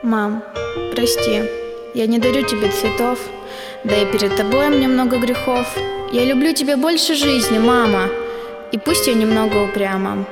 Мам, прости, я не дарю тебе цветов, да и перед тобой мне много грехов. Я люблю тебя больше жизни, мама, и пусть я немного упряма.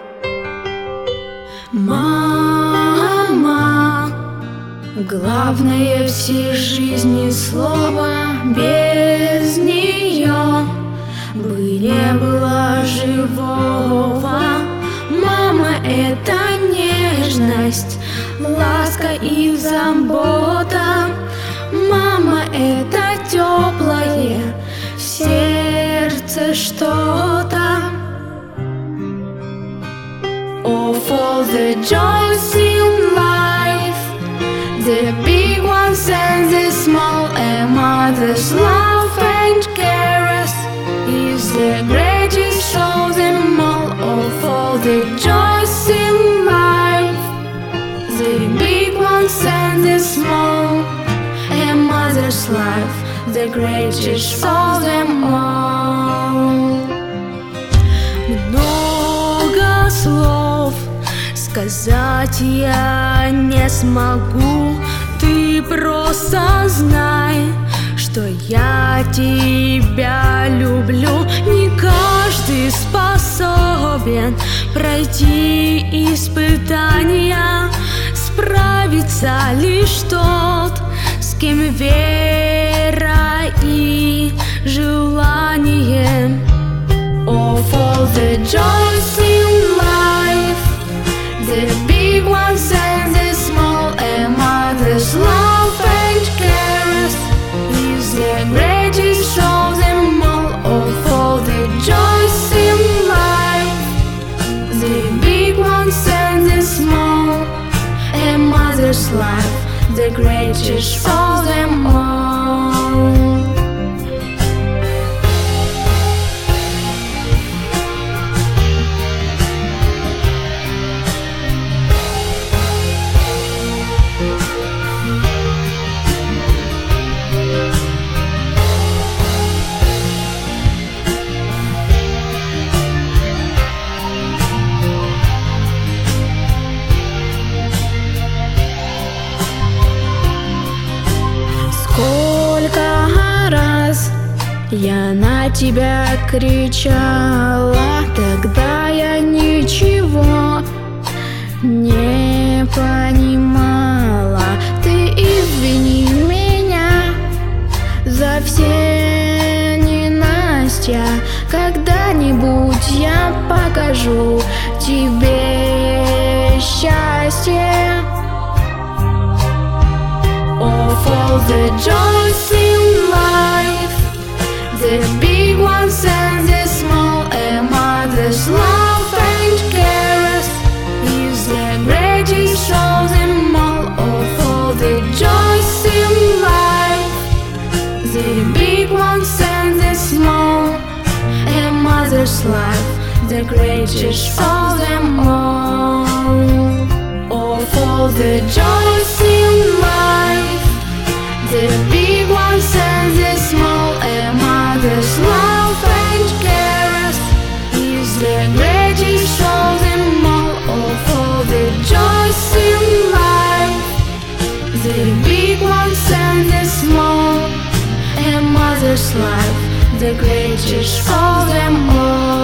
Мама, главное всей жизни слово, без нее бы не было живого. Мама — это нежность, ласка и забота. Мама — это теплое в сердце что-то. Of all the joys in life, the big ones and the small, a mother's love and caress is the greatest of them all. Of all the joys in life, the big ones and the small, a mother's life, the greatest of them all. Много слов сказать я не смогу. Ты просто знай, что я тебя люблю. Не каждый способен пройти испытания. Справится лишь тот, с кем вера и желание. Of all the joys in life, the big ones and the small, a mother's love and caress is the greatest of them all. Of all the joys in life, the big ones and the small, a mother's life, the greatest of them all. Сколько раз я на тебя кричала, тогда я ничего не понимала. Ты извини меня за все ненастья. Когда-нибудь я покажу тебе счастье. Of all the joys in life, the big ones and the small, a mother's love and caress is the greatest of them all. Of all the joys in life, the big ones and the small, a mother's life, the greatest of them all. Of all the joys in life, the big ones and the small, a mother's love and caress is the greatest of them all. Of all the joys in life, the big ones and the small, a mother's life, the greatest of them all.